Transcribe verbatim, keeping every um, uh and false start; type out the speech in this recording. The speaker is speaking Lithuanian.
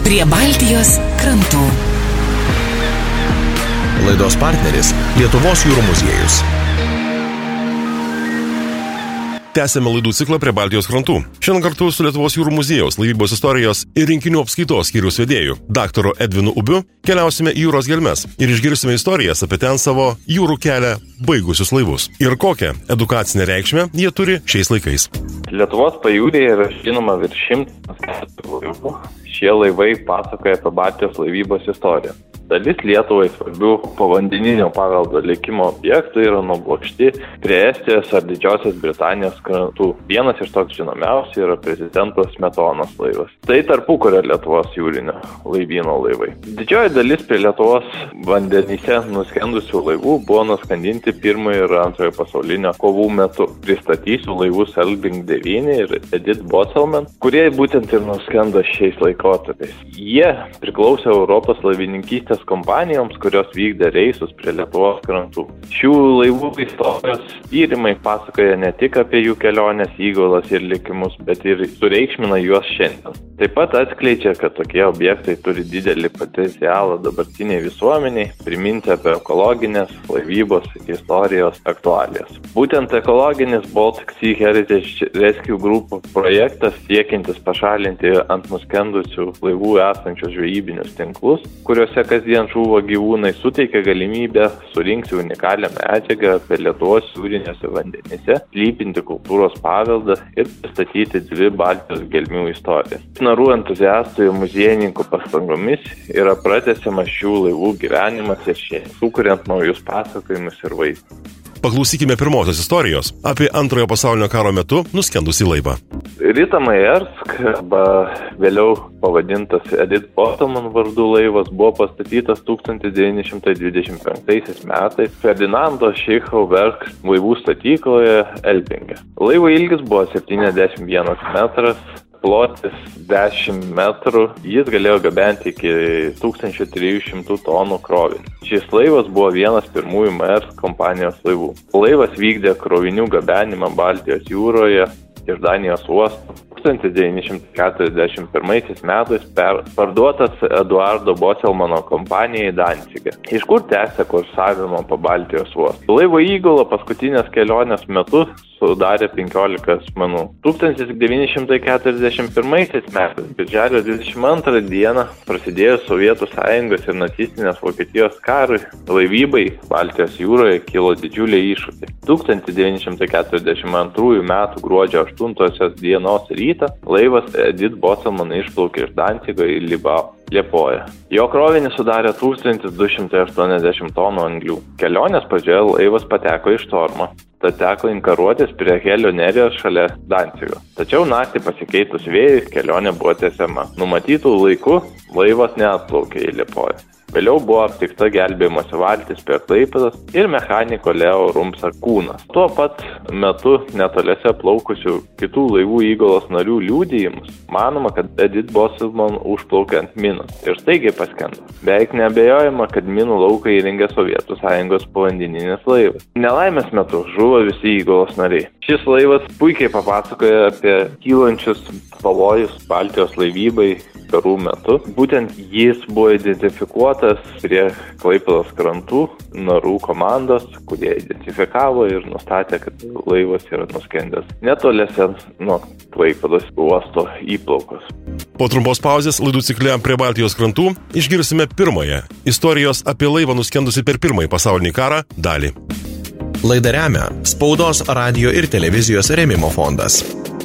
Prie Baltijos krantų. Laidos partneris Lietuvos jūrų muziejus. Tęsėme laidų ciklą Prie Baltijos krantų. Šiandien kartu su Lietuvos jūrų muziejaus laivybos istorijos ir rinkinių apskaitos skyriaus vedėju, daktaru Edvinu Ubiu, keliausime į jūros gelmes ir išgirsime istorijas apie ten savo jūrų kelią baigusius laivus ir kokią edukacinę reikšmę jie turi šiais laikais. Lietuvos pajūryje yra žinoma virš šimtas laivų. Šie laivai pasakoja apie Baltijos laivybos istoriją. Dalis Lietuvai svarbių povandeninio paveldo likimo objektų yra nublokšti prie Estijos ar Didžiosios Britanijos krantų. Vienas iš toks žinomiausių yra prezidento Smetonos laivas. Tai tarpukario Lietuvos jūrinio laivyno laivai. Didžioji dalis prie Lietuvos vandenyse nuskendusių laivų buvo nuskandinti pirmojo ir antrojo pasaulinio kovų metu. Pristatysiu laivus Elbing devyni ir Edith Bothelman, kurie būtent ir nuskendo šiais laikotarpiais. Jie priklausė Europos laivininkystės kompanijoms, kurios vykdė reisus prie Lietuvos krantų. Šių laivų istorijos tyrimai pasakoja ne tik apie jų kelionės įgulas ir likimus, bet ir sureikšmina juos šiandien. Taip pat atskleidžia, kad tokie objektai turi didelį potencialą dabartiniai visuomeniai, priminti apie ekologinės laivybos istorijos aktualijas. Būtent ekologinis Baltic Sea Heritage Rescue Group projektas siekiantis pašalinti ant nuskendusių laivų esančius žvejybinius tinklus, kuriuose kasdien žuvo gyvūnai, suteikia galimybę surinkti unikalią medžiagą apie Lietuvos jūrinėse vandenyse, slypinti kultūros paveldą ir pristatyti dvi Baltijos gelmių istorijas. Narų entuziastų ir muziejininkų pastangomis yra pratęsiamas šių laivų gyvenimas ir šiandien, sukuriant naujus pasakojimus ir vaizdus. Paklausykime pirmosios istorijos apie antrojo pasaulinio karo metu nuskendusį laivą. Rita Majersk, arba vėliau pavadintas Edith Bothelman vardu laivas, buvo pastatytas tūkstantis devyni šimtai dvidešimt penktaisiais metais Ferdinando Scheichau-Werks laivų statykloje Elbinge. Laivo ilgis buvo septyniasdešimt vienas metras, plotis dešimt metrų, jis galėjo gabenti iki tūkstančio trijų šimtų tonų krovinį. Šis laivas buvo vienas pirmųjų Maersk kompanijos laivų. Laivas vykdė krovinių gabenimą Baltijos jūroje iš Danijos uosto. tūkstantis devyni šimtai keturiasdešimt pirmaisiais metais per, parduotas Eduardo Bothelmano kompanijai Danzige, iš kur tęsė kursavimo po Baltijos uostą. Laivo įgula paskutinės kelionės metu sudarė penkiolika asmenų. tūkstantis devyni šimtai keturiasdešimt pirmaisiais metais, birželio dvidešimt antrą dieną, prasidėjus Sovietų Sąjungos ir nacistinės Vokietijos karui, laivybai Baltijos jūroje kilo didžiuliai iššūkiai. tūkstantis devyni šimtai keturiasdešimt antrųjų metų gruodžio aštuntosios dienos rytą laivas Edith Bothelman išplaukė iš Danzigo į Libau. Liepoja. Jo krovinį sudarė tūkstantis du šimtai aštuoniasdešimt tonų anglių. Kelionės pradžioje laivas pateko į štormą. Tad teko inkaruotis prie Helio Nerijos šalia Danzigo. Tačiau naktį pasikeitus vėjui kelionė buvo tęsiama. Numatytų laiku laivas neatplaukė į Liepoją. Vėliau buvo aptikta gelbėjimosi valtis prie Klaipėdos ir mechaniko Leo Rumsa kūnas. Tuo pat metu netoliese plaukusių kitų laivų įgulos narių liudijimus manoma, kad Edith Bothelman užplaukė ant minos ir staigiai paskendo. Beveik neabejojama, kad minų lauką įrengė Sovietų Sąjungos povandeninis laivas. Nelaimės metu žuvo visi įgulos nariai. Šis laivas puikiai papasakoja apie kylančius pavojus Baltijos laivybai karų metu. Būtent jis buvo identifikuotas prie Klaipėdos krantų narų komandos, kurie identifikavo ir nustatė, kad laivas yra nuskendęs netoliese nuo Klaipėdos uosto įplaukos. Po trumpos pauzės laidų cikle Prie Baltijos krantų išgirsime pirmąją istorijos apie laivą nuskendusi per pirmąjį pasaulinį karą dalį. Laidą remia Spaudos, radijo ir televizijos rėmimo fondas.